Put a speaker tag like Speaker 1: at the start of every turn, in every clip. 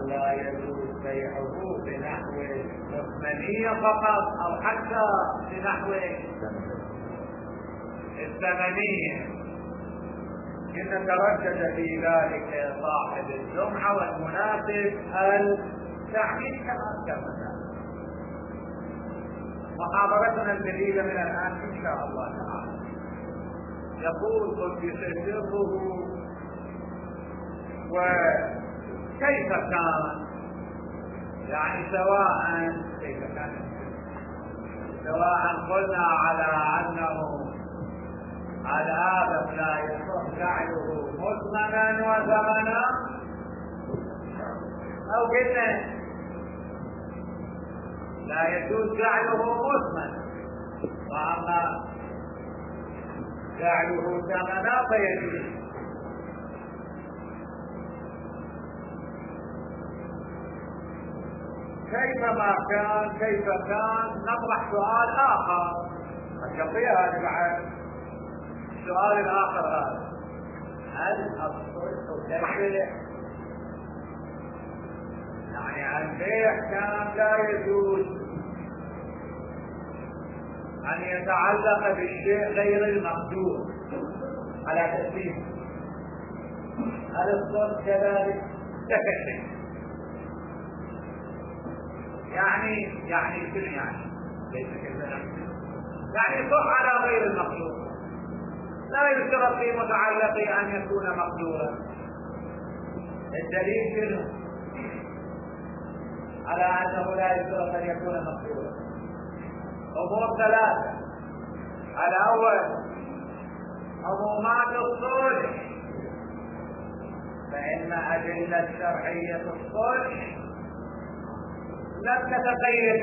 Speaker 1: لا يجوز بيعه بنحو الثمنية فقط أو حتى بنحو الثمنية. إن تردد في ذلك صاحب الجمعة والمناسب التعميم كما كما محاضرتنا الجديدة من الآن إن شاء الله تعالى. يقول قد يسره وكيف كان، يعني سواء قلنا على أنه الآدم لا يصح جعله مثمنا وثمنا، أو قلنا لا يجوز جعله مثمنا وأما جعله ثمنا فيجوز. كيف كان نطرح سؤال آخر الشقية هذه بعد السؤال الآخر هذا: هل الصلح كالبيع؟ يعني البيع كان لا يجوز أن يتعلق بالشيء غير المقدور على تأثيره. هل الصلح كذلك؟ كالبيع يعني شنو يعني؟ ليس كذا، يعني صح على غير المقدور، لا يشترط في متعلقه أن يكون مقدورا. الدليل شنو على أنه لا يشترط أن يكون مقدورا؟ أمور ثلاثة: الأول عمومات الصلح، فإن أدلة شرعية الصلح لم تتقيد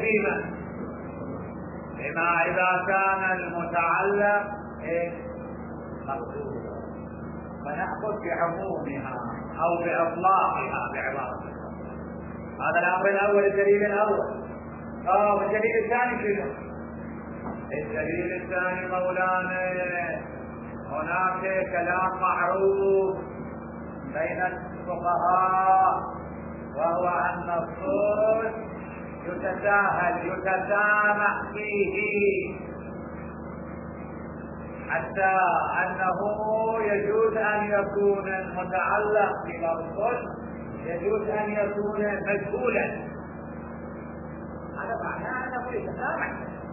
Speaker 1: بما إذا كان المتعلق مقدورا، فنأخذ بعمومها أو بإطلاقها بعبارة. هذا الأمر الأول، الدليل الأول. والدليل الثاني شنو؟ الدليل الثاني مولانا هناك كلام معروف بين الفقهاء، وهو أن الصلح يتسامح فيه، حتى أنه يجوز أن يكون المتعلق بالصلح يجوز أن يكون مجهولا. هذا معناه أنه يتسامح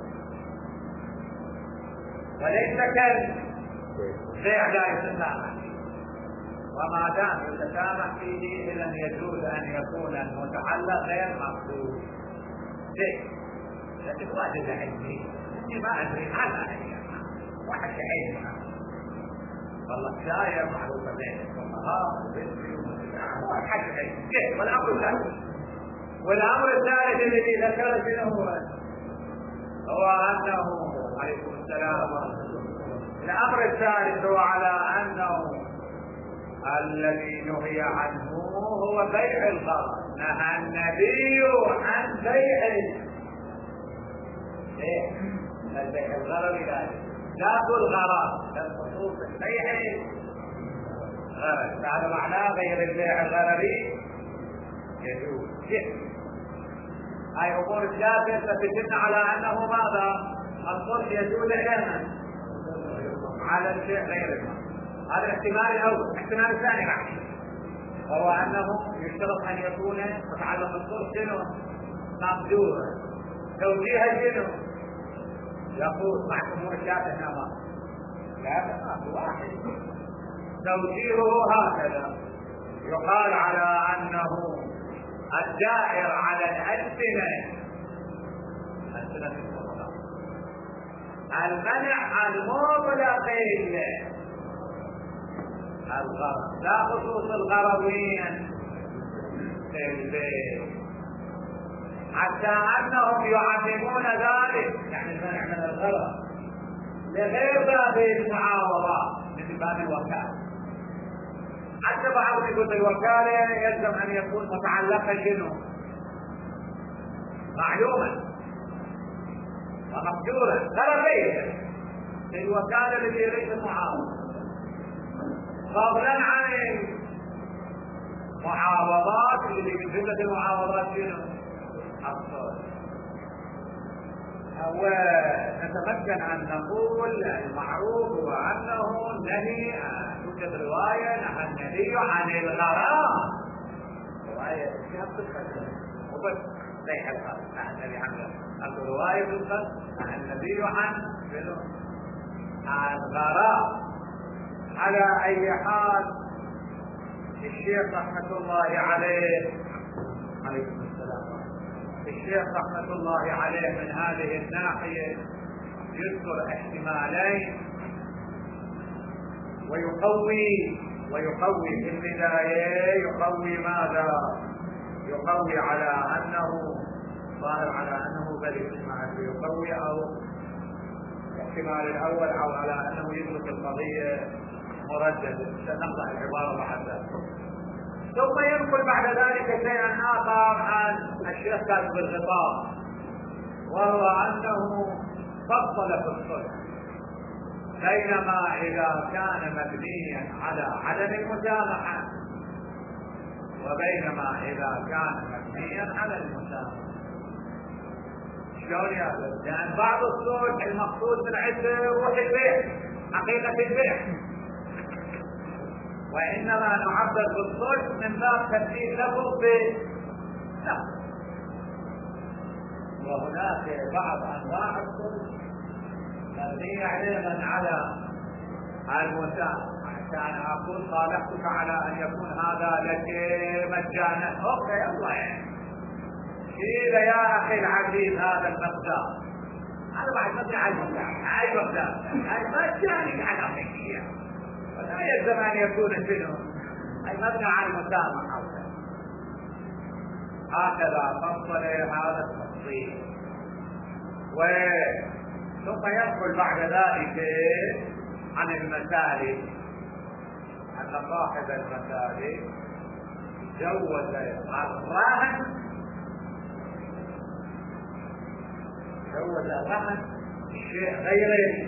Speaker 1: وليس كالبيع لا يتسامح. وما دام يتسامح فيه إذن يجوز أن يكون المتعلق غير مقصود. لكن واحد علمي إني ما أدري عنها، واحد علمي والله شاير معروفة بين الفقهاء واحد علمي. والأمر الثالث الذي ذكر شنو هو أنه عليكم السلام. الأمر الثالث هو على أنه الذي نهي عنه هو بيع الغرض. نهى النبي عن بيع الغرض، لا الغرض للخصوص بيع الغرض. هذا معناه غير البيع الغرضي يجوز. هاي أمور الثلاثة ستدل على أنه ماذا؟ الصلح يجوز لنا على الشيء غير المال. هذا الاحتمال الأول. الاحتمال الثاني وهو أنه يشترط أن يكون متعلق الصلح شنو؟ مقدورا. توجيه شنو؟ يقول مع أمور الثلاثة هنا لا واحد. توجيهه هكذا: يقال على أنه الدائر على الألسنة الفقهاء المنع المطلق الغرض، لا خصوص الغرضين في البيت، حتى أنهم يعممون ذلك، يعني المنع من الغرض لغير باب المعاوضة مثل باب الوكالة. حتى بعضهم يقول الوكالة يلزم أن يكون متعلقا شنو؟ معلوما ومقدورا غرضين الوكالة التي ليست معاوضة، فضلا عن معاوضات اللي من جملة المعاوضات شنو؟ الصلح. ونتمكن أن نقول المعروف هو أنه نهي، توجد رواية نهى النبي عن الغرام، رواية فيها قصة وبس ليح الغرام، نهى النبي عن رواية قصة نهى النبي عن الغرام. على أي حال الشيخ رحمة الله عليه عليكم السلام، الشيخ رحمة الله عليه من هذه الناحية يذكر احتمالين ويقوي في البداية، يقوي ماذا؟ يقوي على أنه ظاهر على أنه بل احتمال، يقوي أو الاحتمال الأول أو على أنه يدرك القضية مرددة، سنقطع العبارة بعد ذلك. ثم ينقل بعد ذلك شيئا آخر عن الشيخ كاتب الخطاب، وهو أنه فصل في الصلح بينما إذا كان مبنيا على عدم المسامحة وبينما إذا كان مبنيا على المسامحة. شلون يا أخي؟ لأن بعض الصلح المقصود من عنده روح البيع، حقيقة البيع، وإنما نعبر بالصلح من باب تبديل لفظ لا. وهناك بعض أنواع الصلح مبنية علما على المسامحة، عشان أقول صالحتك على أن يكون هذا لك مجانا، أوكي الله يعني شيل يا أخي العزيز هذا المقدار، هذا بعد مبني على المسامحة، أي مقدار هاي مجاني على حقيقية، ولا يلزم أن يكون شنو؟ أي مبني على المسامحة. هكذا فصل هذا التفصيل. ثم ينقل بعد ذلك عن المسالك أن صاحب المسالك جوز الرهن، جوز الرهن الشيء غير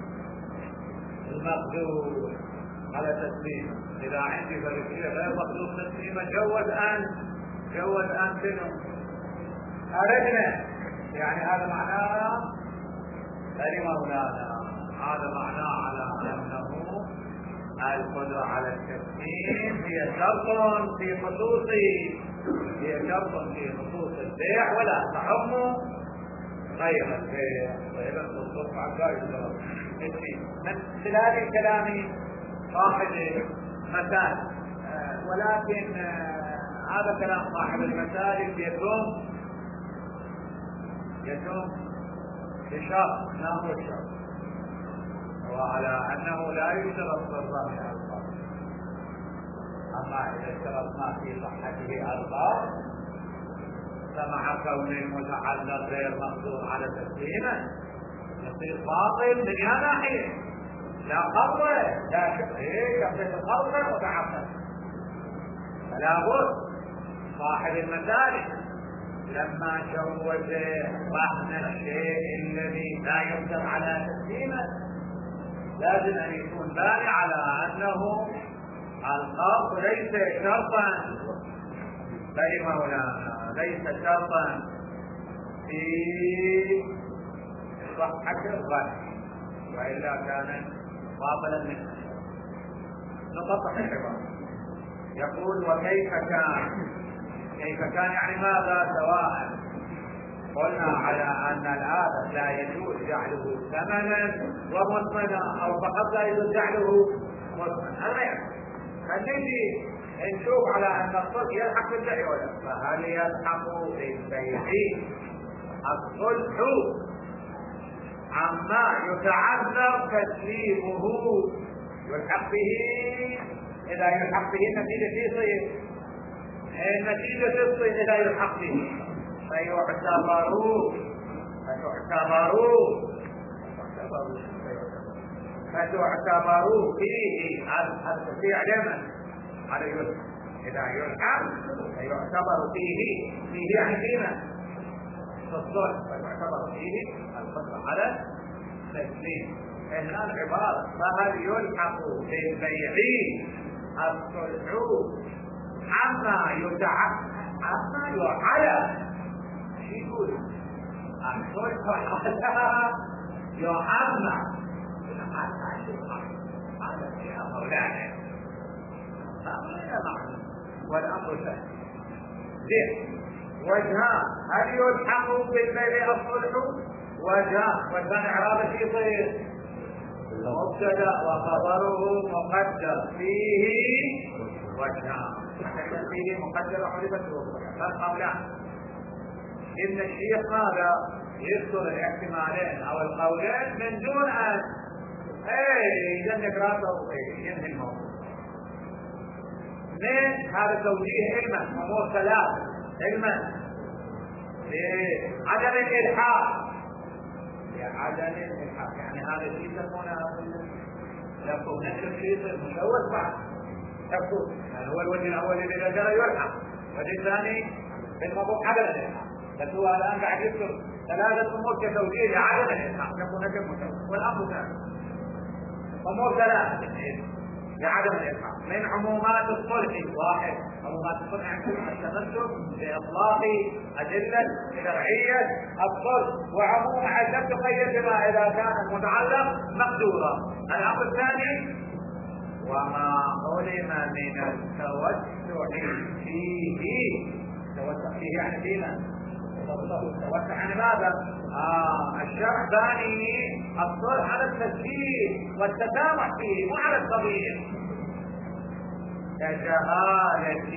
Speaker 1: المقدور على تسليمه. إذا عندي فريقية غير مقدور تسليمه جوز أن شنو؟ أردنا، يعني هذا معناه مولانا، هذا معناه على أنه القدرة على التسليم هي شرط في خصوص البيع ولا تعم غير البيع. وإذا التصرف عن ذلك من خلال كلام صاحب المسالك، ولكن هذا كلام صاحب المسالك يتم بشرط، ما هو الشرط؟ وعلى أنه لا يشترط في الرهن ألفاظ، أما إذا اشترطنا في صحته ألفاظ فمع كون المتعلق غير مقدور على تسليمه يصير باطل من هذا ناحية، لا قبض لا شبه القبض متعقد. فلا بد صاحب المسالك لما جوز رهن الشيء الذي لا يقدر على تسليمه لازم أن يكون باني على أنه القبض ليس شرطا، بل مولانا ليس شرطا في صحة الرهن، وإلا كان باطلا منه. نطبق العبارة. يقول وكيف كان يعني ماذا؟ سواء قلنا على أن الآبة لا يجوز جعله ثمنا ومثمنا أو فقط لا يجوز جعله مثمنا، هذا يعني فنجي نشوف على أن الصلح يلحق بالبيع ولا، فهل يلحق بالبيع الصلح عما يتعذر تسليمه يلحق به؟ إذا يلحق به النتيجة تصير إذا يلحق به فتعتبروا فيه التشريع لمن على يلحق. إذا يلحق فيعتبر فيه يعني فيما في الصلح، فيعتبر فيه القدرة على التسليم. هنا العبارة فهل يلحق بالبيع الصلح عما يعلى شو يقول الصلح على يعمى هذا يا مولانا والأمر ثاني زين وجهان هل يلحق بالبيع الصلح وجهان والثاني إعراب في صيغ مبتدأ وخبره مقدر فيه وجهان فيه مقدر حذفت فالقولان إن الشيخ هذا يذكر الاحتمالين أو القولين من دون أن يجنك راسه ينهي الموضوع. من هذا توجيه علما أمور ثلاث علما لعدم الإلحاق يعني هذا الشيء يسمونه يكون نفس الشيء المشوش بعد يكون يعني هو الوجه الأول الذي جرى يلحق والوجه الثاني بالموضوع عدم الإلحاق بس هو الآن قاعد يذكر ثلاثة أمور كتوجيه لعدم الإلحاق يكون نفس المشوش والأمر ثاني أمور ثلاثة لعدم الإلحاق من عمومات الصلح واحد عمومات الصلح عندنا التمسك بإطلاق أدلة شرعية الصلح وعموم عدم تقيد بما إذا كان المتعلق مقدورا. الأمر الثاني وما علم من التوسع فيه التوسع فيه يعني فينا التوسع عن ماذا؟ الشرع باني الصلح على التسهيل والتسامح فيه مو على التضييق كجهالة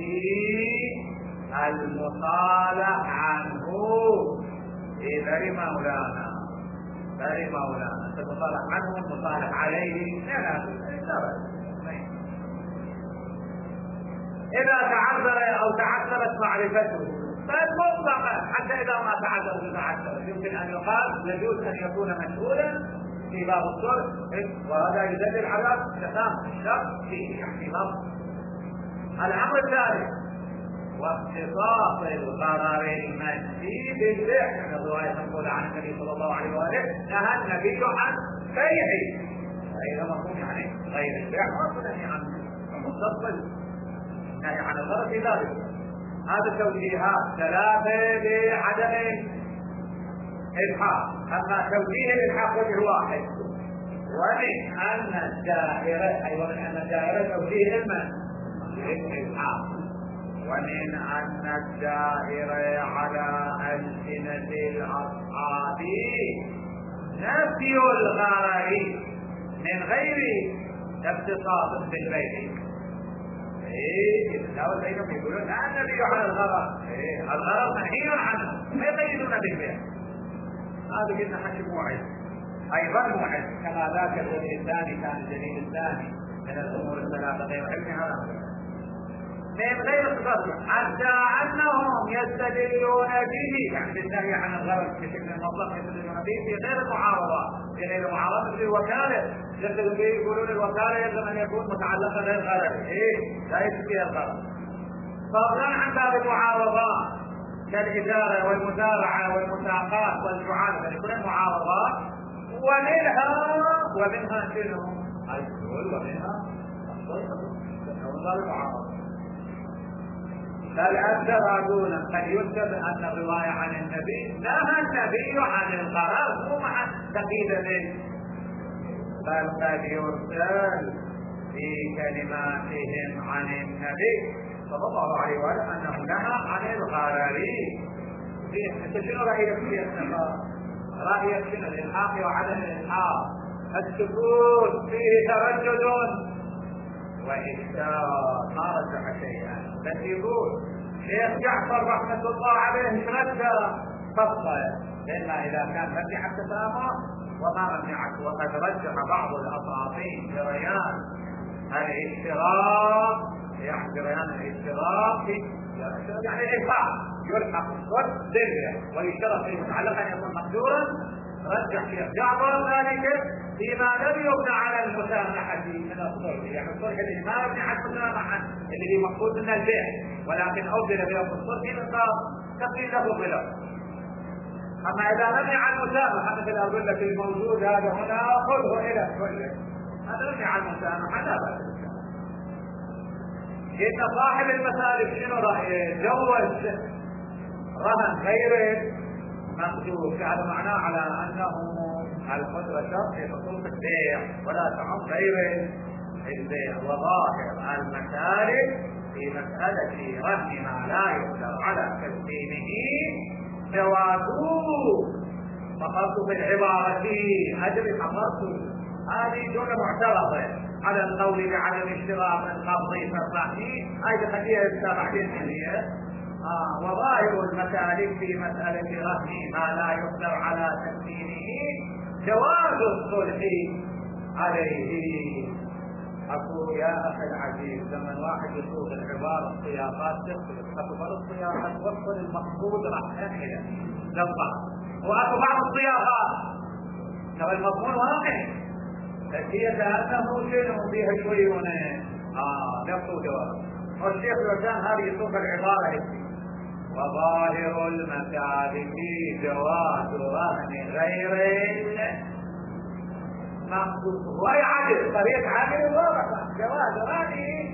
Speaker 1: المصالح عنه بري مولانا تتصالح عنه المصالح عليه لا إذا تعذر أو تعذرت معرفته فالمطلقة حتى إذا ما تعذر يمكن أن يقال يجوز أن يكون مشغولا في باب الصلح وهذا يدل على تسامح الشرع فيه احتمال. الأمر الثالث واختصاص القرار المنفي بالبيع يعني الرواية تقول عن النبي صلى الله عليه وآله نهى النبي عن بيعه فإذا مفهوم يعني غير البيع ما نهي عنه المتصل نهي عن الغرض في ذلك. هذا توجيهات ثلاثة بعدم الإلحاق. أما توجيه الإلحاق وجه واحد ومن أن الدائرة توجيه الإلحاق ومن أن الدائرة على ألسنة الأصحاب نفي الغرر من غير اختصاص بالبيع. الدعوة بينهم يقولون لا النبي على الغرر الغرر منهي عنه ما يقيدون بالبيع. هذا قلنا حكي موعد أيضا موعد كما ذاك الوجه الثاني كان الدليل الثاني من الأمور الثلاثة غير علم من غير اختصاص حتى أنهم يستدلون به يعني بالنهي عن الغرر بشكل مطلق يستدلون به في غير المعارضة في الوكالة يستدلون به يقولون الوكالة يجب أن يكون متعلقة غير غرر لا يجب فيها الغرر فضلا عن باب المعارضات كالإدارة والمزارعة والمساقات والجعالة فكل المعارضات ومنها شنو الحلول ومنها المعارضة. فالأكثر يقولون قد يكتب أن الرواية عن النبي نهى النبي عن القرار مو مع تقييد منه بل قد يرسل في كلماتهم عن النبي صلى الله عليه وسلم أنه نهى عن القرار. أنت شنو رأيك في النقاط؟ رأيك شنو الإلحاق وعدم الإلحاق؟ السكوت فيه تردد وإشكال ما رجح شيئا بل يقول شيخ جعفر رحمة الله عليه ترجى فصل إلا إذا كان مبني على التسامح وما مبني على وقد رجح بعض الأساطين جريان الاشتراك يعني جريان الاشتراك يعني الإلحاق يلحق الصد بالبيع ويشترط فيه متعلقا أن يكون مقدورا. رجح شيخ جعفر ذلك فيما لم يبنى على المسامحة من الصلح يعني الصلح الذي ما يبني على المسامحة اللي هي مقصود من البيع ولكن أوزل بيوم الصلح نقاط تقيل له بلا. أما إذا مبني على المسامحة مثل أقول لك الموجود هذا هنا خذه إلى كله هذا مبني على المسامحة لا بأس. إن صاحب المسالك شنو رأيه؟ جوز رهن غير مقدور، هذا معناه على أنه القدرة شرط في خصوص البيع ولا تعم غير البيع. وظاهر المسالك في مسألة رهن ما لا يقدر على تسليمه جوازه. فقرت في العبارة أجل حفظت هذه جملة معترضة على القول بعدم اشتراط القبض في الرهن، هذه خليها بعدين هي. وظاهر المسالك في مسألة رهن ما لا يقدر على تسليمه جواز الصلح عليه. أقول يا أخي العزيز لما الواحد يصوغ العبارة الصياغات تختلف، أكو بعض الصياغات توصل المقصود راح يحيل للضغط، وأكو بعض الصياغات ترى المضمون واقع هي كأنه شيء فيها شوي هنا نفس جواب. والشيخ الوسام هذه يصوغ العبارة هيك: وظاهر المسالك جواز رهن غير مقصود. وهي عدل طريقة عدل واضحة، جواز رهن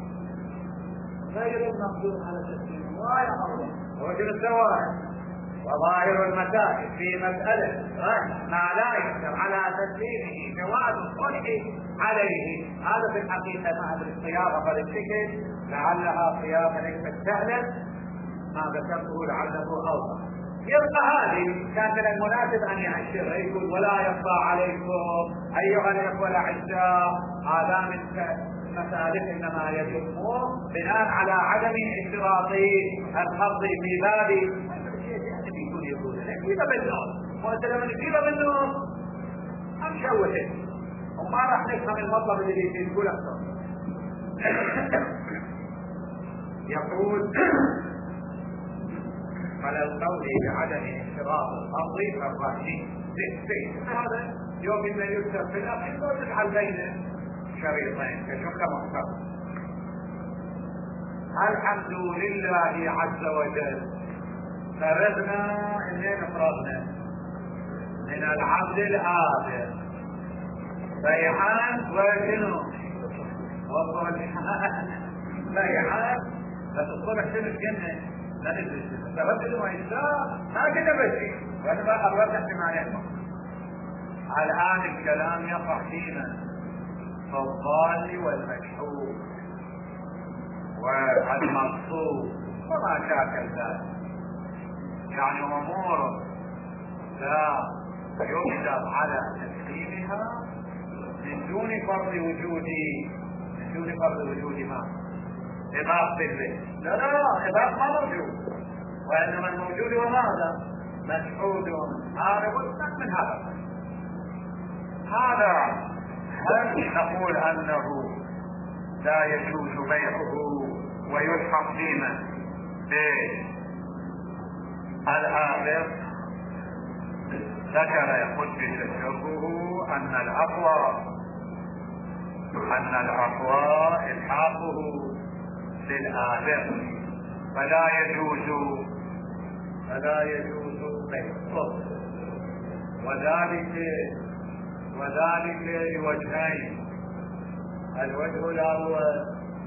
Speaker 1: غير المقصود على تسليمه. وهي الله وجل الزواج. وظاهر المسائل في مسألة رهن ما لا يقدر على تسليمه جواز الصلح عليه. هذا في الحقيقة مع الصياغة فالشكل لعلها صياغة ليست سهلة، ما ذكرته لعله اوضح. يبقى هذه كان من المناسب ان يعشر يقول: ولا يخفى عليكم ايها الاخوه الاعزاء هذا من مسالك انما يتم بناء على عدم اشتراط الخفض في باب يقول كيف بالنص، وانت لما نجيبها بالنص هنشوه وما راح نفهم المطلب اللي يقول اكثر. يقول: على القول بعدم اشتراط الخفض فالرهن هذا يوم ما يكتب في الاخر وتجعل بين شريطين كجمله مختصره. الحمد لله عز وجل فرغنا انين فرغنا من العبد الآبر بيعان وشنو وصلحان بيعان لتصلح شنو الجنة لا ندري تردد ما يشاء هكذا بشي وانا ما قررت احتمالين. الان الكلام يقع فينا فالضال والمجحول والمقصود وما شاكل ذلك، يعني امور لا يقدر على تسليمها من دون فرض وجود ما إباق بالله. لا إباق ما موجود، وإنما الموجود وماذا مشهود. هذا مستثنى من هذا هل نقول أنه لا يجوز بيعه ويلحق قيمة بالآخر؟ ذكر يقول بشرحه أن الأقوى إلحاقه للآخر فلا يجوز بيعه، وذلك لوجهين. الوجه الأول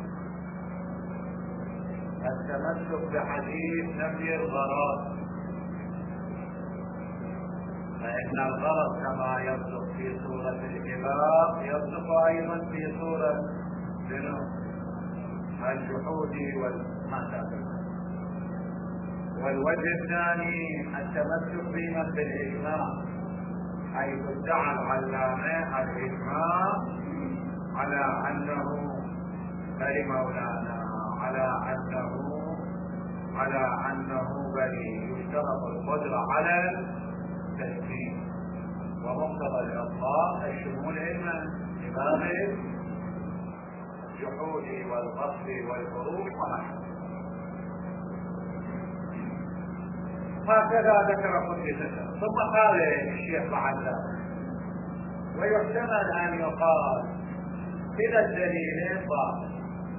Speaker 1: التمسك بحديث نفي الغرض، فإن الغرض كما يصدق في صورة الإباق يصدق أيضا في صورة الجحود والمسألة. والوجه الثاني التمسك بما بالإجماع، حيث ادعى العلامة الإجماع على أنه مولانا على أنه بل يشترط القدرة على التسليم، ومقتضى الإطلاق الشمول علما بباب الجحود والغصب والفروج ونحو. هكذا ذكر قدسته. ثم قال الشيخ بعد ويحتمل أن يقال كلا الدليلين باطل،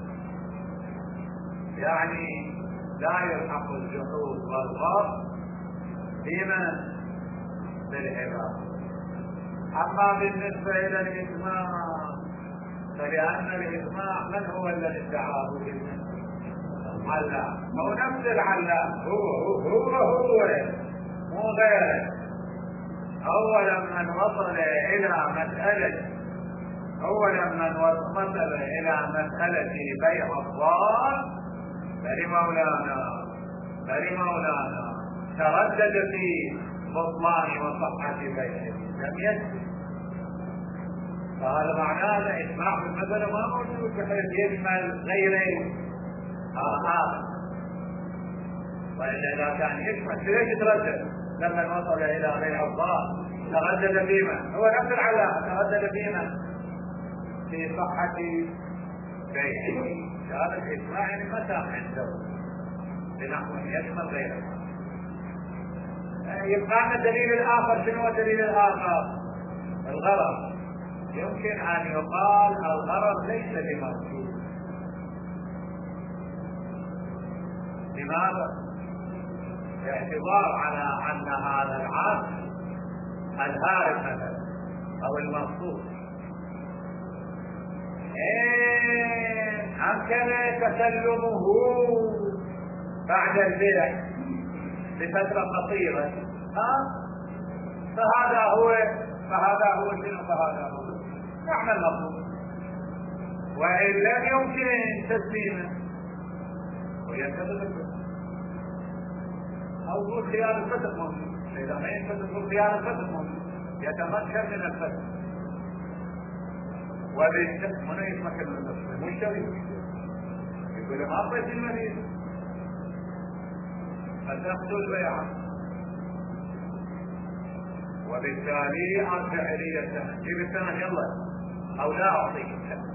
Speaker 1: يعني لا يلحق الجحود والغصب بمن بالعباد. أما بالنسبة إلى الإجماع فلأن الإجماع من هو الذي ادعاه؟ العلام. هو نفس العلام، هو مو غيره. أولا من وصل إلى مسألة بيع الضار فلمولانا تردد في بطلان وصحة بيعه لم يكفي. فهذا معناه أن إجماع المسألة ما موجود بحيث يشمل غيره هذا. وإلا إذا كان يشمل ليش يتردد؟ لما وصل إلى بيع الضار تردد فيما هو نفس العلامة، تردد فيما في صحة بيعه. هذا الإجماع يعني متاح عنده بنحو يشمل غيره. يبقى الدليل الآخر. شنو الدليل الآخر؟ الغرض. يمكن أن يقال الغرض ليس بموجود. لماذا؟ باعتبار على أن هذا العقد الهارب مثلا أو المقصود أمكن تسلمه بعد البيع بفترة قصيرة، فهذا هو شنو؟ فهذا هو معنى المطلوب. وإن لم يمكن تسليمه وينتظر أو ذو خيار الفتح موجود. إذا ما ينتظر ذو خيار الفتح موجود يتمكن من الفتح. وبالتالي هنا يتمكن من الفتح المشتري يقول ما أعطيت المريض فتأخذ البيعة، وبالتالي أرجع لي الثمن. جيب الثمن يلا أو لا أعطيك الثمن.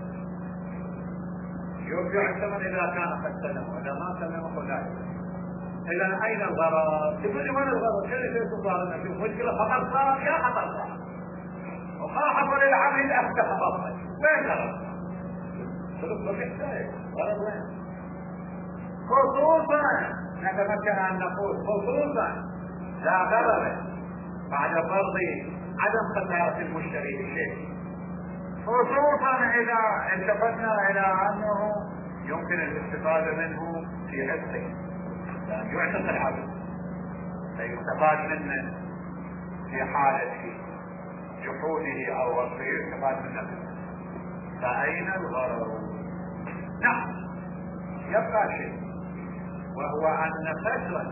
Speaker 1: يرجع الثمن إذا كان قد سلمه، وإذا ما سلمه فلا. إذا أين الغرض؟ تقول لي وين الغرض؟ شو اللي صار؟ في مشكلة خطر صار، يا خطر صار وما حصل العمل أفتح خطر. وين الغرض؟ خلص بالحساب غرض وين؟ خصوصا نتمكن أن نقول خصوصا لا غرض بعد فرض عدم خسارة المشتري بشيء، خصوصا إذا التفتنا إلى أنه يمكن الاستفادة منه في حصه، يعني يعتق العبد فيستفاد منه في حالة جحوده أو وصفه يستفاد منه. فأين الغرض؟ نعم يبقى شيء، وهو أن فترة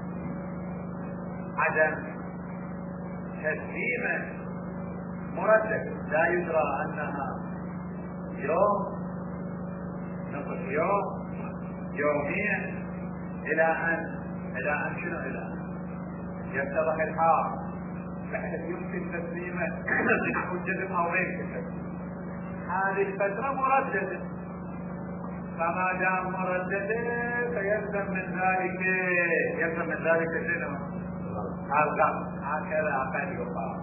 Speaker 1: عدم تسليم مرتب لا يدرى أنها يوم، نصف يوم، يومين، إلى أن شنو؟ إلى أن يتضح الحال بحيث يمكن تسليمه بنحو الجزم أو غير الجزم. هذه الفترة مرددة، فما دام مرددة فيلزم من ذلك شنو؟ الغرض. هكذا قد يقال.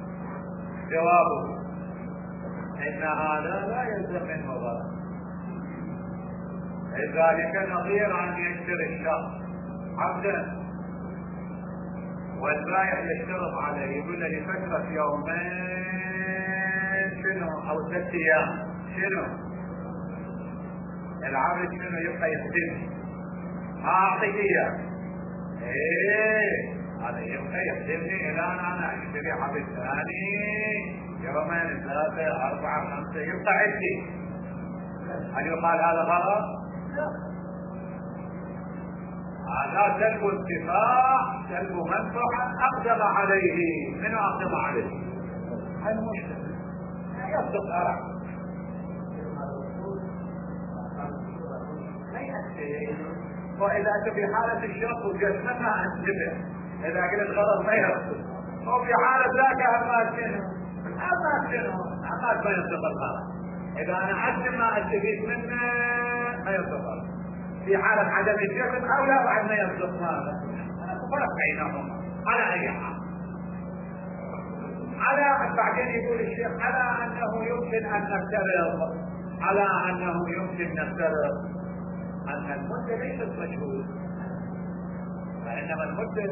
Speaker 1: جوابه إن هذا لا يلزم منه غرض. لذلك نظير أن يشتري الشخص عبدا والبائع يشترط عليه يقول له لفترة يومين شنو أو 6 أيام شنو العبد شنو يبقى يخدمني ما أعطيك إياه. هذا يبقى يخدمني إلى أن أنا أشتري عبد ثاني يومين 3 4 5 يبقى عندي. هل يقال هذا غلط؟ هذا سلب انتفاع، سلب منفعة أقدم عليه. من أقدم عليه؟ المشتري يصدق أرى وإذا أنت في حالة الشرط وجسمها انتبه. إذا قلت غلط ما يصدق، وفي حالة ذاك أما ما يصدق الغلط. إذا أنا أقدم ما أستفيد منه ما يصدق. في حالة عدم الجسم أو لا بعد ما يصدق هذا فرق بينهما على أي حال. على بعدين يقول الشيخ على أنه يمكن أن نفترض أن المدة ليست مجهولة، فإنما المدة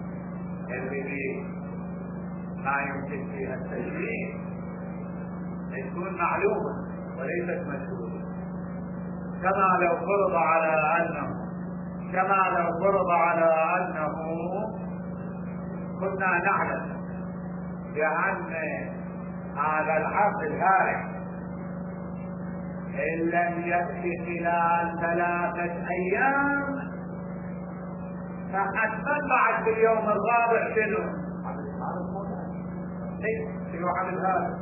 Speaker 1: اللي ما يمكن فيها التسليم تكون معلومة وليست مشهورة. كما لو فرض على أنه كنا نعلم بأن هذا العبد الهارع إن لم يأتي خلال 3 أيام فحتما بعد باليوم الرابع شنو؟ شنو عبد هذا؟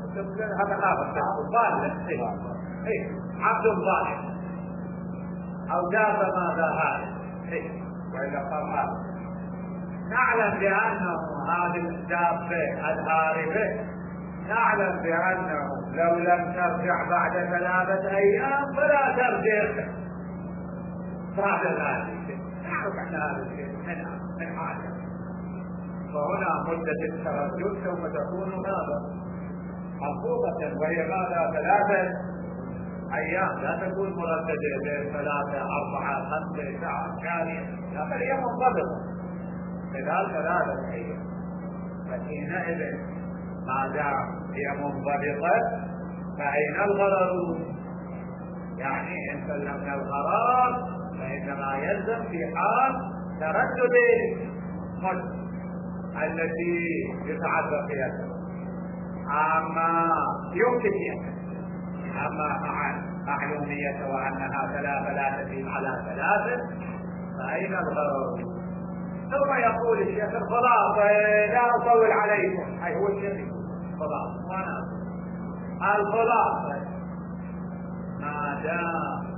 Speaker 1: عبد ضال أو دابة ماذا هذا؟ وإذا قال هذا نعلم بأنه هذه الدابة الهاربة، نعلم بأنه لو لم ترجع بعد 3 أيام فلا ترجع بعد ذلك. نعرف أن هذا الشيء من حاجة، فهنا مدة التردد سوف تكون ماذا؟ حقوقة، وهي ماذا؟ 3 أيام، لا تكون مرددة بين 3 4 5 ساعة كاملة، لا، بل هي منضبطة خلال 3 أيام. فحينئذ ما دام هي منضبطة فأين الغرر؟ يعني إن سلمنا الغرر فإنما يلزم في حال تردد المدة التي يتعذر فيها السبب. أما يمكن فيها، أما معلومية وأنها 3 لا تزيد على 3 فأين الغرر؟ ثم يقول الشيخ الخلاصة، لا أطول عليكم، أي هو الشيخ الخلاصة، وأنا الخلاصة ما دام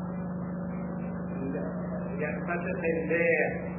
Speaker 1: ينفتح الليل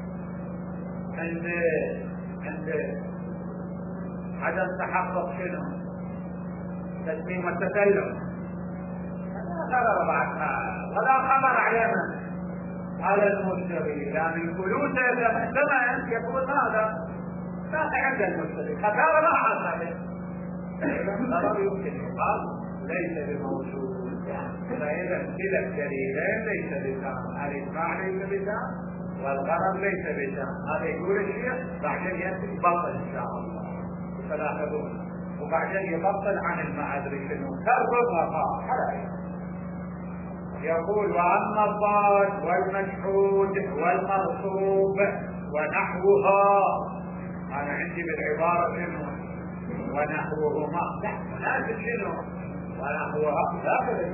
Speaker 1: عند عدم تحقق شنو؟ تسليم التسلم، لا غرر بعدها ولا خبر على المشتري، لا من فلوسه ثمن يكون هذا لا عند المشتري، خسارة لا حصل، الضرر يمكن يقال ليس بموجود. فإذا كلا الدليلين ليس بتام، الإجماع ليس بتام والغرر ليس بتام، هذا يقول الشيخ بعدين يأتي يبطل إن شاء الله تلاحظون، وبعدين يبطل عن المعادري شنو تربط وقاع حرائق. يقول وأما الضاد والمشهود والمغصوب ونحوها، أنا عندي بالعبارة شنو ونحوهما، لا شنو ونحوها، لا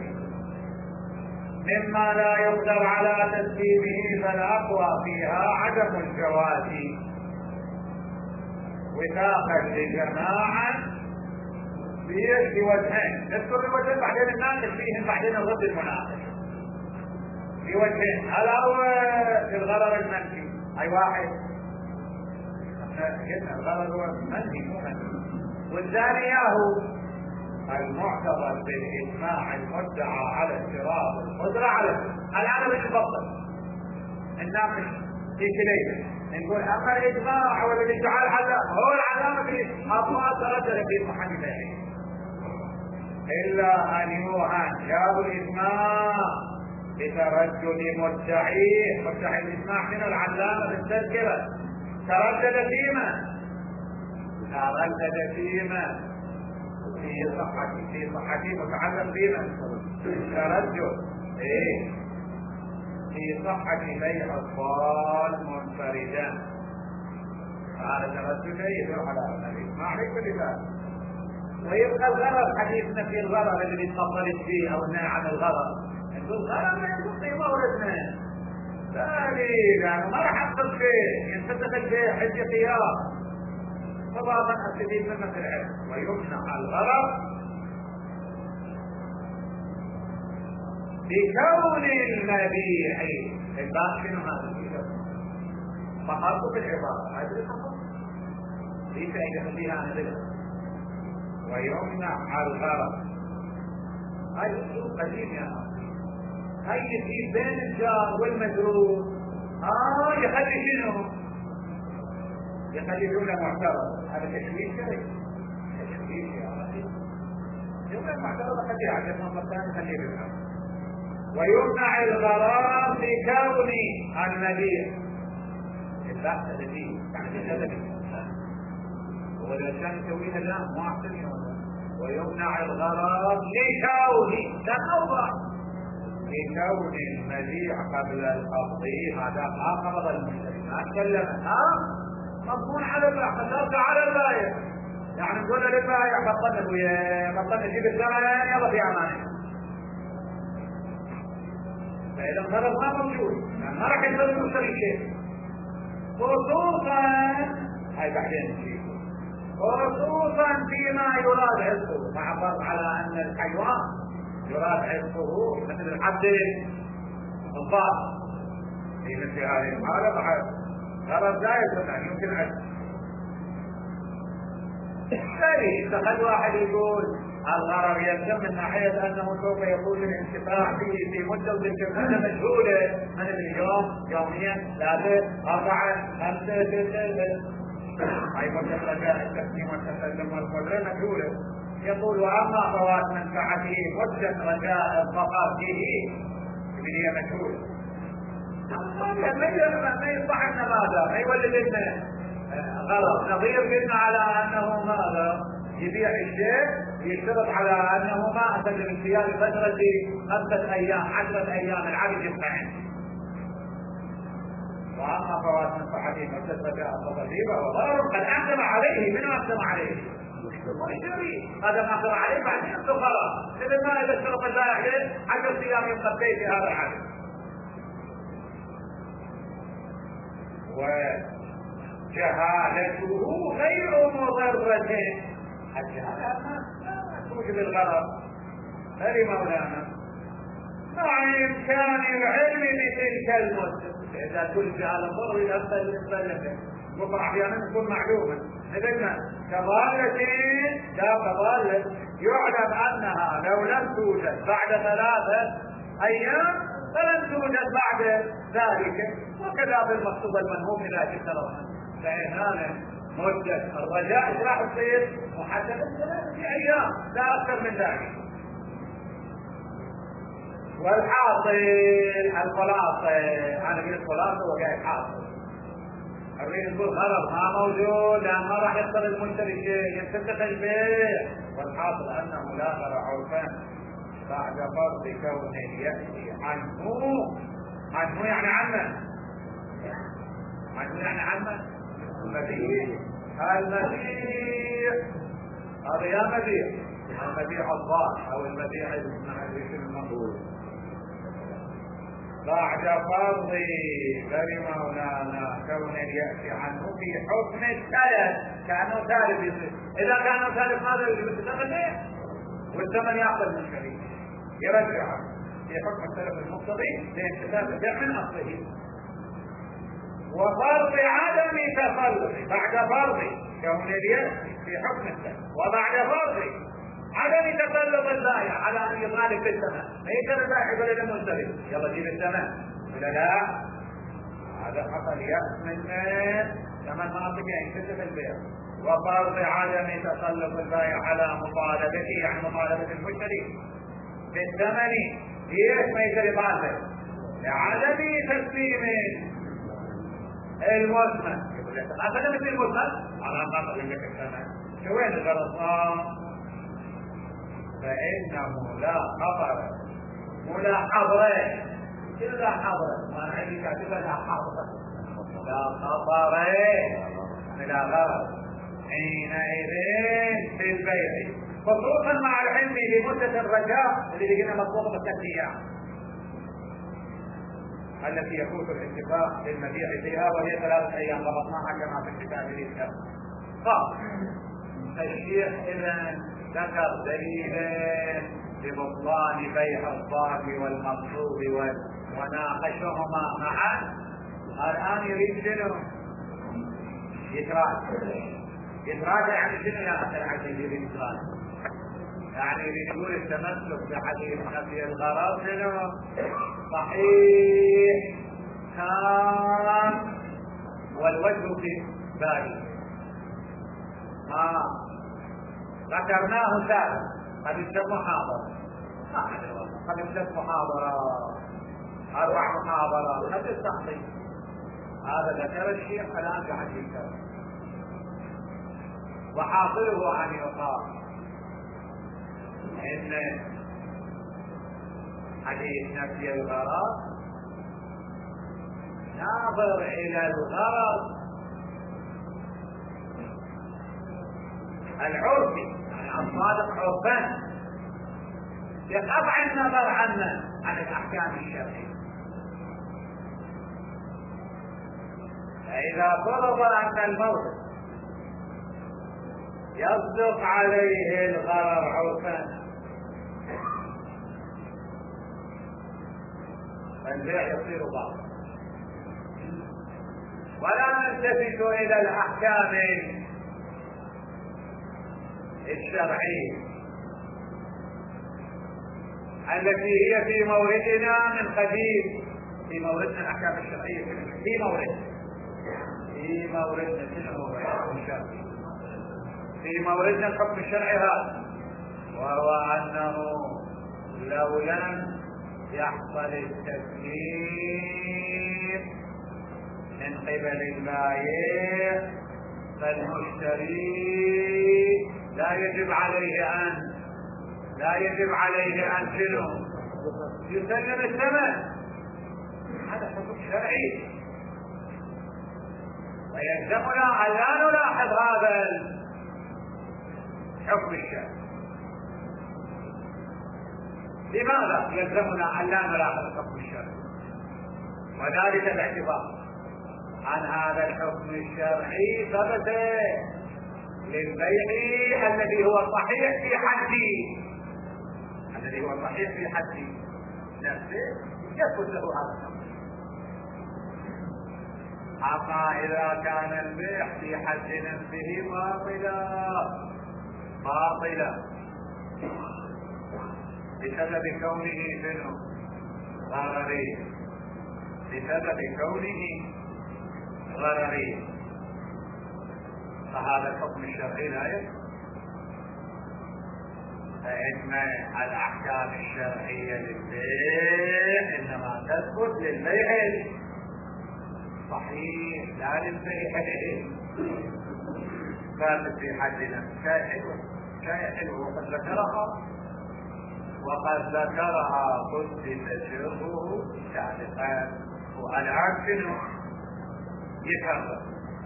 Speaker 1: مما لا يقدر على تسليمه فالأقوى فيها عدم الجواز وثاقا لجماعة في وجهين، نذكر الوجهين بعدين الناقش فيهم بعدين نرد المناقشة في وجهين. الأول في الغرر المنفي، أي واحد قلنا الغرر هو منفي مو منفي، والثاني هو المعتبر بالإجماع المدعى على اضطراب القدرة على الآن بنفصل الناقش في كلية نقول أما الإجماع والادعاء العلامة هو العلامة في أطلاع تردد في محدثين إلا أن يوهن جاب الإجماع بتردد مدعي الإجماع من العلامة بالتذكرة تردد فيما في صحته متعلق بما تردد في صحة بيع الضال منفردا، هذا تردد يدل على الإجماع ليس بذلك. ويبقى الغرض حديثنا في الغرض الذي تفضلت فيه أو النهي عن الغرض، نقول الغرض ما يكون في موردنا ثاني لأنه ما راح يحصل شيء ينفتح الشيء حجة قياس، فبعضا أستفيد منه في العلم. ويمنع الغرض بكون المبيع الباقي شنو هذا الكتاب فحطوا في العبارة هذه الخطأ في فائدة فيها أنا بها. ويمنع الغرض هاي أسلوب قديم يا أخي، هاي يصير بين الجار والمجرور يخلي شنو؟ يخلي جملة معترضة، هذا تشويش شيء تشويش يا أخي، جملة معترضة خليها عشان مرة ثانية خليها بالعكس. ويمنع الغرام بكون المبيع البحث الذي يعني الأدبي هو الإنسان يسويها الآن مو أحسن ويمنع الغرض لكون المبيع قبل القبض هذا ما قبض المشتري ما تكلم مضمون على البائع خسرت على البائع يعني نقول للبائع بطلنا جيب الثمن يلا في امانه فاذا الغرض ما موجود يعني ما راح يقبل المشتري شيء خصوصا هاي بعدين نجيب خصوصا فيما يراد عرضه مع فرض على ان الحيوان يراد عرضه مثل العبد الضار في مثل هذه الحالة غرض لا يستطيع يمكن عرض ثاني تخيل واحد يقول الغرض يلزم من ناحية انه سوف يكون الانتفاع فيه في مدة وتلك مجهولة من اليوم يوميا 3 4 5 6 هاي مدة رجاء التسليم والتسلم والقدرة مجهولة يقول واما فوات منفعته مدة رجاء الظفر فيه هي مجهولة ما يصح لنا ماذا ما يولد لنا غلط نظير قلنا على انه ماذا يبيع الشيء يشترط على انه ما اتى بالامتياز فترة 5 ايام 10 ايام العبد يستعين واما فوات منفعته مدة رجاء الظفر فيه فهو ضرر قد احكم عليه من احكم عليه هذا ما أخذ عليه بعدين أنت خلاص إذا ما إذا اشترط البائع 10 أيام يقضي في هذا العدد وجهالته غير مضرة الجهالة ما توجب الغرض فلمولانا مع إمكان العلم بتلك المدة إذا تلجأ على الضر الأفضل بالنسبة لك وقع أحيانا يكون معلوما إذن كضالة لا كضالة يعلم أنها لو لم توجد بعد 3 أيام فلن توجد بعد ذلك وكذا بالمقصود المنهوم إذا تكررنا فإهانة مدة الرجاء راح تصير محددة 3 أيام لا أكثر من ذلك والحاصل الخلاصة أنا قلت خلاصة وقاعد حاصل الرئيس يقول غرض ما موجود لأن ما راح يقبل المشتري شيء يفتح البيع والحاصل أنه لا غرض عرفان بعد فرض كونه يأتي عنه يعني عنه المبيع هذا يا المبيع الضار أو المبيع المنظور بعد فرض غير مولانا كون يأتي عنه في حكم التلف كأنه تالف يصير إذا كان تالف ماذا يجب الثمن والثمن يأخذ من الشريك يرجعه في حكم التلف المقتضي لانتفاء البيع من أصله وفرض عدم تسلط بعد فرض كون يأتي في حكم التلف وبعد فرض عدم تسلط البائع على ان يطالب بالثمن ما يقدر البائع يقول للمشتري يلا جيب الثمن ولا لا هذا حصل يأس منه ثمن مناطق ينكشف البيع وفرض عدم تسلط البائع على مطالبته يعني مطالبة المشتري بالثمن ليش ما يقدر يطالب لعدم تسليم المثمن يقول لك هذا مثل المثمن على خاطر لك الثمن شو وين الغرض فإنه لا خبر ولا حضر إلا حضر ما عندي كاتبة لا حضر لا خبر ولا غرض حينئذ في البيع خصوصا مع العلم لمدة الرجاء اللي لقينا مطلوب بالتكتية التي يفوت الاتفاق للمبيع فيها وهي 3 أيام ضبطناها كما في الكتاب الإسلام الشيخ إذا ذكر دليلا لبطلان بيع الضار والمطلوب وناقشهما معا الآن يريد شنو؟ يتراجع يعني شنو يا أخي العزيز يريد يتراجع يعني يريد يقول التمسك بحديث نفي الغرض شنو؟ صحيح تام والوجه في بالي ذكرناه ثالث قد اشتد محاضرة قد اشتد محاضرة 4 محاضرات قد التحقيق هذا ذكر الشيخ الآن قاعد يذكر وحاصله أن يقال إن حديث نفي الغرض ناظر إلى الغرض العرفي، يعني الصادق عرفا بقطع النظر عن الأحكام الشرعية. فإذا فرض أن الموت يصدق عليه الغرر عرفا فالبيع يصير باطل، ولا نلتفت إلى الأحكام الشرعية التي هي في موردنا من قديم. في موردنا الأحكام الشرعية في موردنا شنو الحكم الشرعي؟ في موردنا الحكم الشرعي هذا، وهو أنه لو لم يحصل التسليم من قبل البائع فالمشتري لا يجب عليه أن يسلم الثمن. هذا حكم شرعي، ويلزمنا أن لا نلاحظ هذا الحكم الشرعي. لماذا يلزمنا أن لا نلاحظ الحكم الشرعي؟ وذلك باعتبار عن هذا الحكم الشرعي ثبت للبيع الذي هو صحيح في حد نفسه يثبت له هذا الحكم. أما إذا كان البيع في حد نفسه باطلا بسبب كونه غرري، فهذا الحكم الشرعي لا يثبت. فإن الأحكام الشرعية للبيع إنما تثبت للبيع صحيح لا للبيع ثابت في حد نفسه. شيء حلو وقد ذكرها قدس سره سابقا، والآن شنو يكرر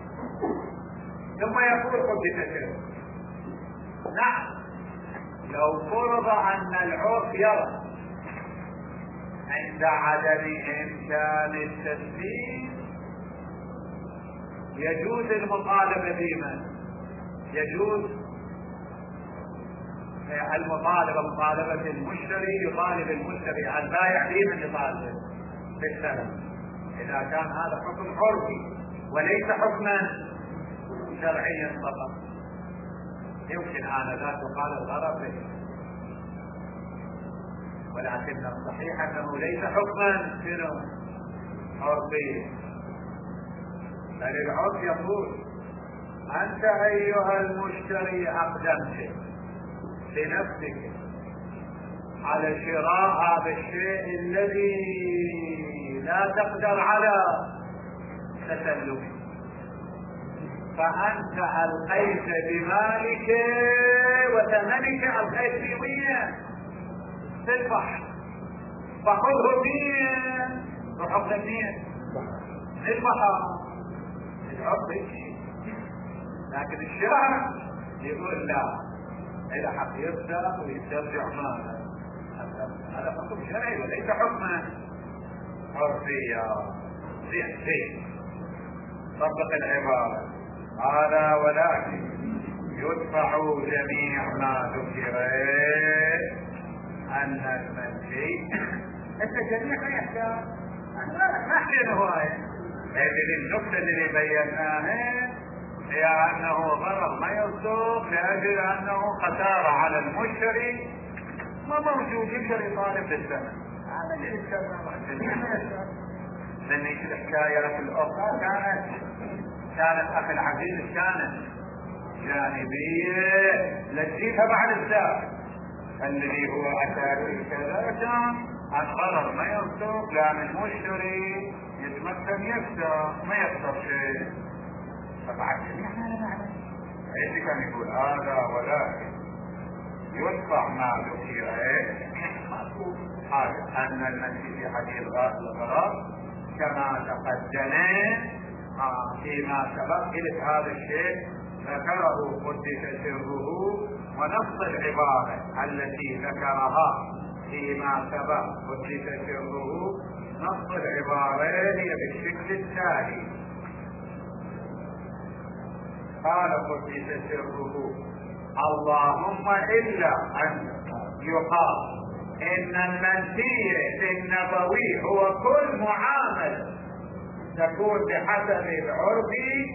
Speaker 1: ثم يقول قدس سره. نعم، لو فرض أن العرف يرى عند عدم إمكان التسليم يجوز المطالبة بمن؟ يجوز مطالبة المشتري، يطالب المشتري البائع بمن يطالب بالسلم، إذا كان هذا حكم عرفي وليس حكما شرعيا فقط. يمكن آنذاك يقال الغرض به، ولكن الصحيح أنه ليس حكما عرفيا. بل العرف يقول أنت أيها المشتري أقدمت بنفسك على شراء هذا الشيء الذي لا تقدر على تسلمه، فأنت ألقيت بمالك وثمنك ألقيت في البحر، فخذه مين؟ وحفظ مين؟ البحر. العرف لكن الشرع يقول لا، إذا حق يبدأ ويسترجع ماله. هذا حكم شرعي وليس حكما عرفيا. زين طبق العبارة هذا، ولكن يدفع جميع ما ذكر أن المنفي جميع ما يحتاج. ما احنا هواية هذه النقطة اللي بيناها هي أنه ضرر ما يصدق لأجل أنه خسارة على المشتري ما موجود، يقدر يطالب بالثمن. هذا اللي يتكلم عن جميع ما يحتاج. لأن الحكايات الأخرى كانت أخي العزيز كانت جانبية لتجيبها بعد السابق الذي هو أساسي كذا، كان الغرض ما يصدق لأن المشتري يتمكن يخسر ما يخسر شيء. طبعا ايش كان يقول هذا، ولكن يدفع ما ذكر حاجة أن المنفي في حديث الغرض كما تقدم فيما سبق. إذ هذا الشيء ذكره قدس سره، ونص العبارة التي ذكرها فيما سبق قدس سره، نص العبارة هي بالشكل التالي: قال قدس سره: اللهم إلا أن يقال إن المنفي النبوي هو كل معاملة تكون بحسب العرف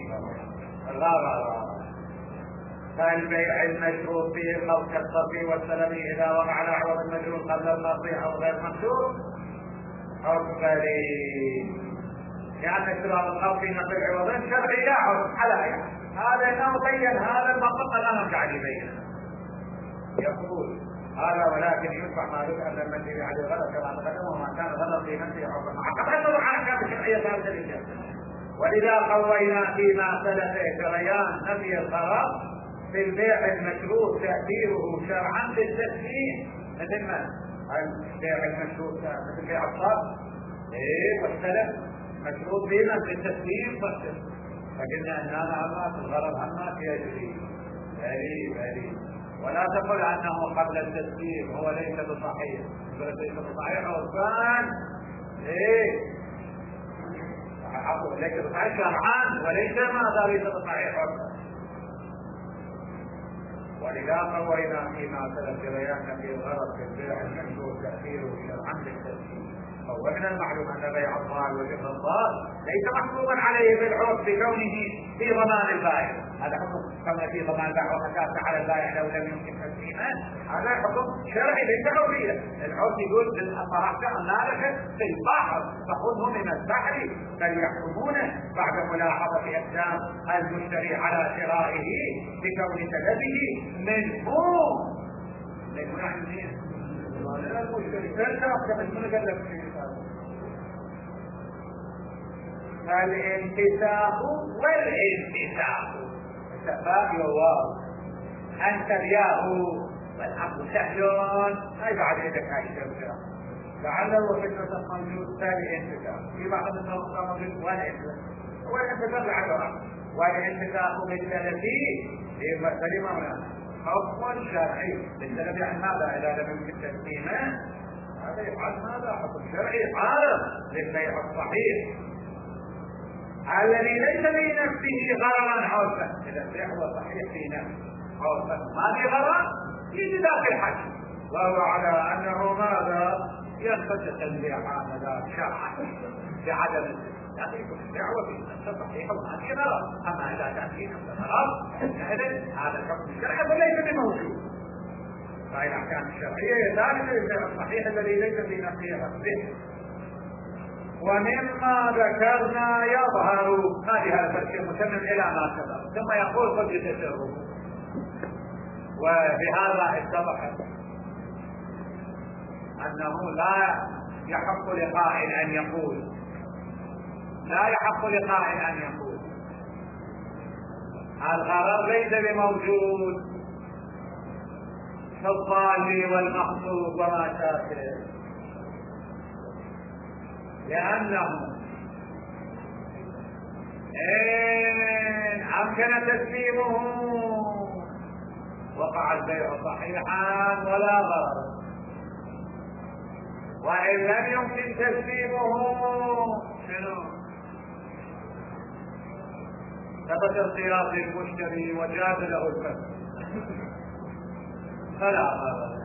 Speaker 1: غرض، فالبيع المشروط فيه قول كالصرف والسلم إذا وقع على عوض المشروط قبل المرضي أو غير مشروط عقبالي، لأن اشتراط القول في نقل العوضين شرعي لا عرف حلال. هذا انه بين هذا المنطق الان قاعد يبين يقول هذا: ولكن يدفع ما ذكر ان المنفي على الغلط كما تقدم، وما كان غلط في نفسه حكم عقبه على احكام الشرعيه ثابته للجهه. ولذا قوينا فيما سلف جريان نفي الغرض في البيع المشروط تاثيره شرعا بالتسليم، مثل ما البيع المشروط مثل بيع الصرف والسلف مشروط بما بالتسليم فالسلم، فقلنا ان هذا عما في الغرض عما يجري بريء. ولا تقل انه قبل التسليم هو ليس بصحيح، ليس بصحيح عرفان ليس بصحيح شرعا، وليس ماذا ليس بصحيح عرفان. ولذا قوينا فيما سلف جريان في الغرض في البيع المشروط تاثيره شرعا بالتسليم. ومن المعلوم ان بيع الضال وجبر الضال ليس محكوما عليه بالعرف بكونه في ضمان البائع، هذا حكم كما في ضمان البائع وخسارته على البائع لو لم يمكن تسليمه، هذا حكم شرعي ليس عرفيا. العرف يقول للأطراف مالك في البحر فخذه من البحر فليحكمونه بعد ملاحظه اقدام المشتري على شرائه بكون سببه منه يعني المشتري الانتساق والانتساق الشفاء والواو أنت رياه والحق سهل، هاي بعد يدك هاي الشفاء لعله فكرة موجود ثاني انتساق في بعض النقطة موجود والانتساق لعله والانتساق بالثلاثين فلما حكم شرعي بالسبب عن هذا إذا لم يمكن تسليمه هذا يفعل ماذا؟ حكم شرعي عارض للبيع الصحيح الذي ليس في نفسه غرضا عرفا. إذا البيع هو صحيح في نفسه عرفا ما في غرض يجي داخل الحج، وهو على أنه ماذا؟ ينفتح البيع هذا شرعا بعدم الدعوة في نفسه صحيح وما في غرض. أما إذا كان في نفسه غرض هذا الحكم الشرعي فليس بموجود. فالأحكام الشرعية ذلك البيع الصحيح الذي ليس في نفسه غرض. ومما ذكرنا يظهر هذه الفرق المتمم إلى ما سبق، ثم يقول قد يتسره. وبهذا اتضح أنه لا يحق لقائل أن يقول الغرض ليس بموجود في الضال والمقصود وما شاكل، لأنه إن أمكن تسليمه وقع البيع صحيحا ولا غرض، وإن لم يمكن تسليمه ثبت ارتياض المشتري وجاز له الفسخ فلا غرض،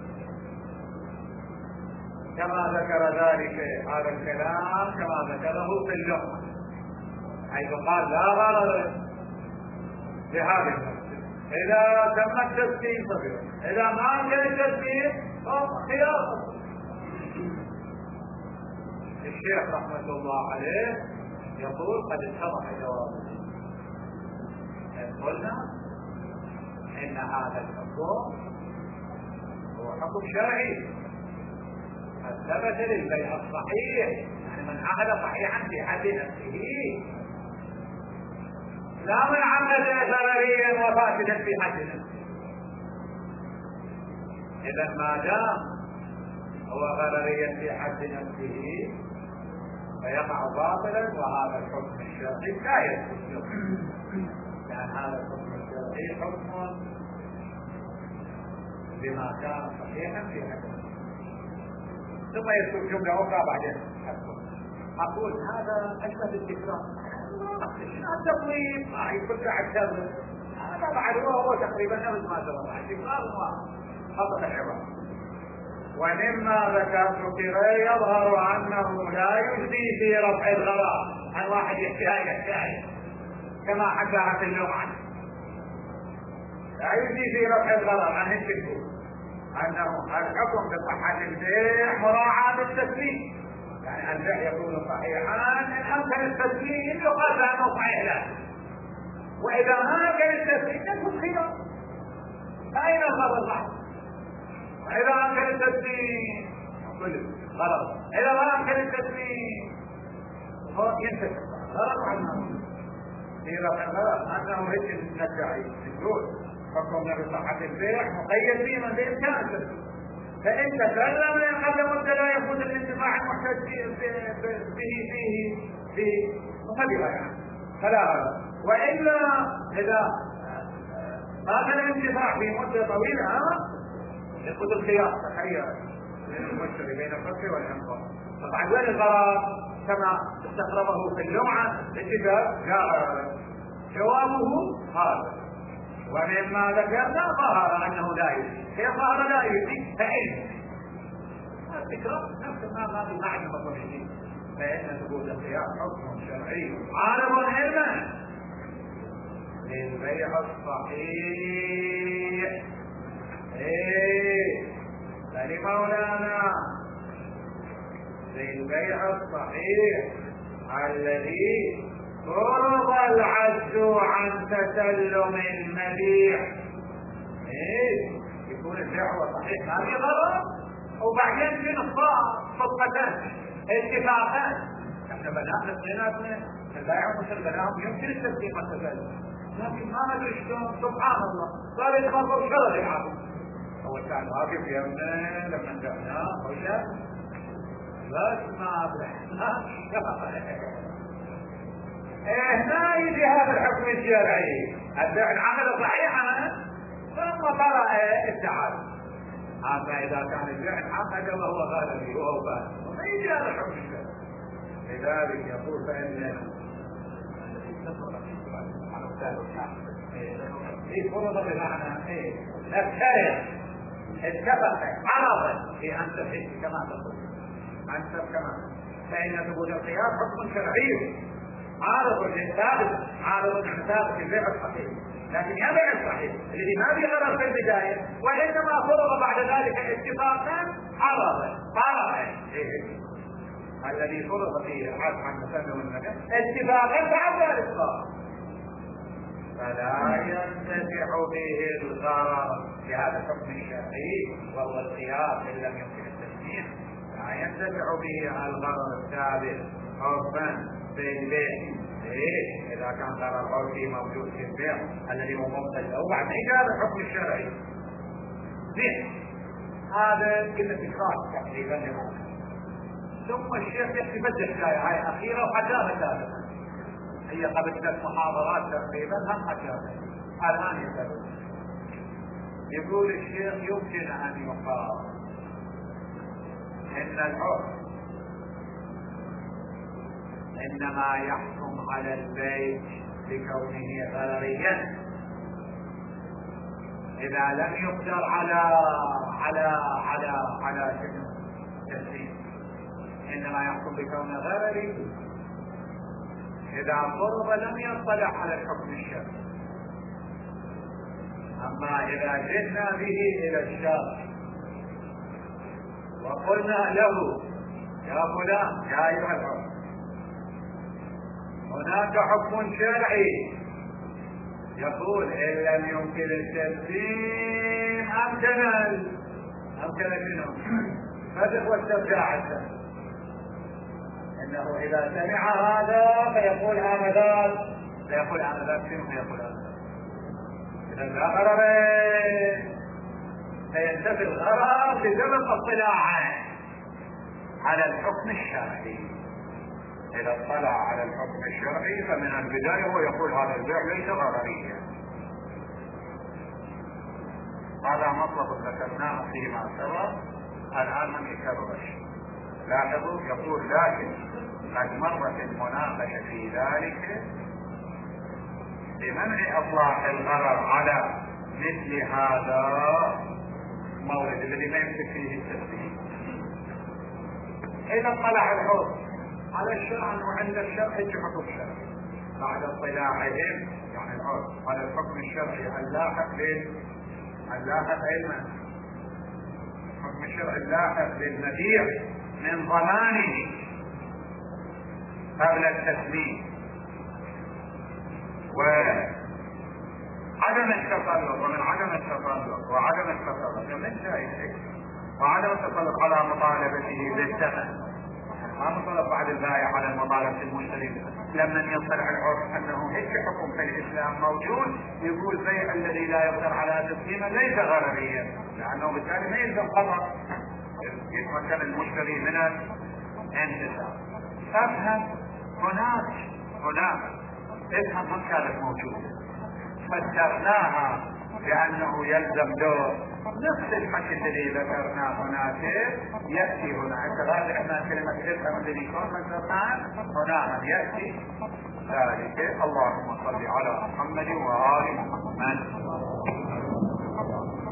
Speaker 1: كما ذكر ذلك هذا الكلام كما ذكره في اللقمة، حيث قال لا غرض لهذا الفسخ إذا تم التسليم صغير، إذا ما أمكن التسليم فهو خيار. الشيخ رحمة الله عليه يقول قد اتضح جوابه. قلنا إن هذا الحكم هو حكم شرعي ثبت للبيع الصحيح، يعني من عمل صحيحا في حد نفسه لا من عمل ضرريا وفاسدا في حد نفسه. إذا ما دام هو غرريا في حد نفسه فيقع باطلا، وهذا الحكم الشرعي لا يثبت، لأن هذا الحكم الشرعي حكم بما كان صحيحا في حكمه. ثم يذكر جملة أخرى بعدين أقول هذا أشبه بالتكرار، التطويل يكون تعتبر هذا بعد هو تقريبا نفس ما سبق التكرار وخطأ العبارة. ومما ذكرت يظهر أنه لا يجدي في رفع الغرض عن واحد يحتاج كما حكاها في اللغة، لا يجدي في رفع الغرض عن التكرار أنه الحكم بصحة البيع مراعاة التسليم، يعني البيع يكون صحيحا إن أمكن التسليم يقال بأنه صحيح له، وإذا ما أمكن التسليم يكون خيار. أين الغرض؟ إذا أمكن التسليم غلط، إذا ما أمكن التسليم هو ينتهي غلط عنه في رفع الغرض أنه هيك النجاعي الجود حكم بصحة البيع مقيد فيه من بإمكانه، فإن تسلم قبل مدة لا يفوت الانتفاع المحتاج به فيه مقدرة يعني فلا هذا. وإلا إذا فات الانتفاع في مدة طويلة يفوت الخيار، تخير المشتري بين الفك والإنفاق. طبعا وين الغرض كما استقربه في اللمعة الكتاب جاء جوابه هذا. ومما ذكرنا ظهر أنه لا يجي، كيف ظهر لا يجي؟ فعلم التكرار نفس ما بمعنى مطلوبين، فإن ثبوت الخيار حكم شرعي عالم علما للبيع الصحيح. فلمولانا للبيع الصحيح الذي فرض العجز عن تسلم المبيع، يكون البيع هو صحيح ما في غرض، وبعدين في صفقتان اتفاقان احنا بناء بيناتنا البائع والمشتري بناهم يمكن التسليم والتسلم، لكن ما ندري شلون سبحان الله صار يتخبط شرط العقل. اول كان واقف يمنا لما انتهيناه ولا بس ما هنا يجي هذا الحكم الشرعي البيع العمل صحيحا ثم طرأ التعادل. هذا اذا كان البيع عقد وهو غالبي وهو فاسد وما يجي هذا الحكم الشرعي. لذلك يقول فإن في فرض بمعنى نفترض اتفق عرضا في أن تفيد كما تقول أنت كما، فإن ثبوت الخيار حكم شرعي عارض ثابت، عارض ثابت في البيع الصحيح، لكن يا بيع الصحيح الذي ما في غرض في البداية وإنما فرض بعد ذلك اتفاقا عرضا الذي فرض فيه العقد عن تسلم المكان اتفاقا بعد ذلك فلا ينتفع به الغرض بهذا الحكم الشرعي وهو الخيار ان لم يمكن التسليم، لا ينتفع به الغرض الثابت عرفا في البيع. اذا كان غرض عرفي موجود في البيع الذي هو مبطل او بعد هذا الحكم الشرعي هذا كلمه تكرار تقريبا. ثم الشيخ يحكي بس الحكايه هاي اخيره وحكاها ثالثه، هي قبل 3 محاضرات تقريبا هم حكاها الان يسأل. يقول الشيخ يمكن ان يقال ان العرف انما يحكم على البيع لكونه غرريا اذا لم يقدر على تسليم، انما يحكم بكونه غرري اذا فرض لم يطلع على الحكم الشرعي. اما اذا جئنا به الى الشرع وقلنا له يا فلان يا ايها العرف هناك حكم شرعي يقول ان لم يمكن التسليم امكن منه فتح واسترجاع السلام، انه اذا سمع هذا فيقول آنذاك شنو يقول آنذاك؟ اذا لا غرر فينتفي الغرر بسبب اطلاعه على الحكم الشرعي. إذا اطلع على الحكم الشرعي فمن البداية هو يقول هذا البيع ليس غرريا. هذا مطلب ذكرناه فيما سبق، الآن من يكررش. لاحظوا يقول لكن قد مرت المناقشة في ذلك بمنع اطلاق الغرر على مثل هذا مورد الذي ما يمكن فيه التسليم. اذا اطلع الحكم على الشرع وعند الشرع يجي حكم شرعي بعد اطلاعهم، يعني العرف على الحكم الشرعي اللاحق علما حكم الشرع اللاحق للمبيع من ضمانه قبل التسليم، وعدم التسلط، ومن عدم التسلط وعدم التسلط من شيء وعدم التسلط على مطالبته بالثمن. ما مطالب بعد البائع على مطالبة المشتري لما يصل العرف انه هيك حكم في الاسلام موجود، يقول بيع الذي لا يقدر على تسليمه ليس غرريا، لانه بالتالي ما يلزم قطع يتمكن المشتري من الانتفاع. افهم هناك افهم هم كانت موجودة فسرناها بأنه يلزم دور نفس الحكي الذي ذكرناه هناك يأتي هناك. هذا احنا كلمة افهم الذي يكون فسرناه هنا يأتي ذلك. اللهم صل على محمد وآل محمد.